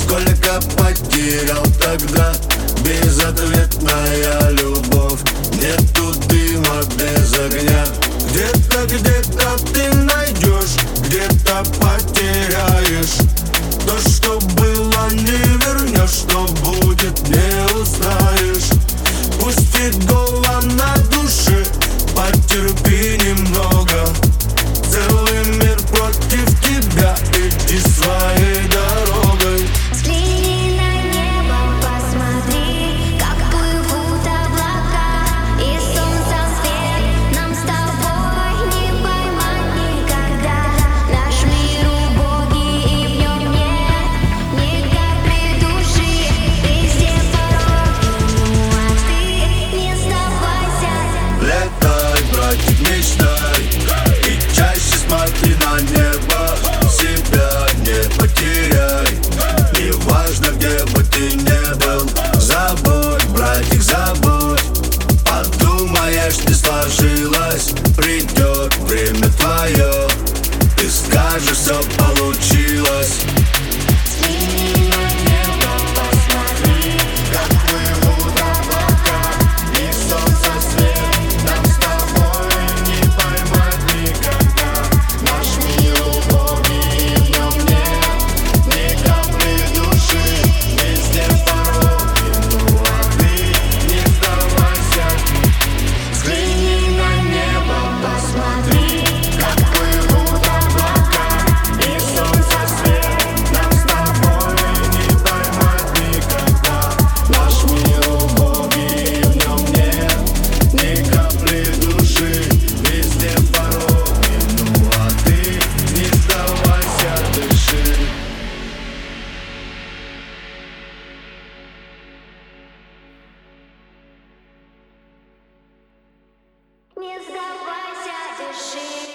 Сколько потерял тогда безответная любовь. Нету дыма без огня. Где-то ты найдешь, где-то потеряешь. То, что было, не вернешь, что будет, не узнаешь. Пусть и голова на душе, потерпи немного. Целый мир против тебя, иди своей дорогой. Взгляни на небо, посмотри, как плывут облака, и солнца свет нам с тобой не поймать никогда. Наш мир убогий, и в нем нет ни капли души. Везде пороки, ну а ты не сдавайся. Летай, братик, мечтай, и чаще смотри на небо. Себя не потеряй, не важно, где бы ты ни был. Забудь, братик, забудь. Подумаешь, не сложилось, придет время твое, ты скажешь, все получилось. Взгляни на небо, посмотри, как плывут облака, и солнце свет нам с тобой не поймать никогда. Наш мир убогий, и в нем нет ни капли души. Везде пороки, ну а ты не сдавайся. Взгляни на небо, посмотри, как плывут облака, и солнце свет нам с тобой не поймать никогда. Наш мир убогий, и в нем нет ни капли души. Везде пороки, ну а ты не сдавайся, дыши. Не сдавайся, дыши.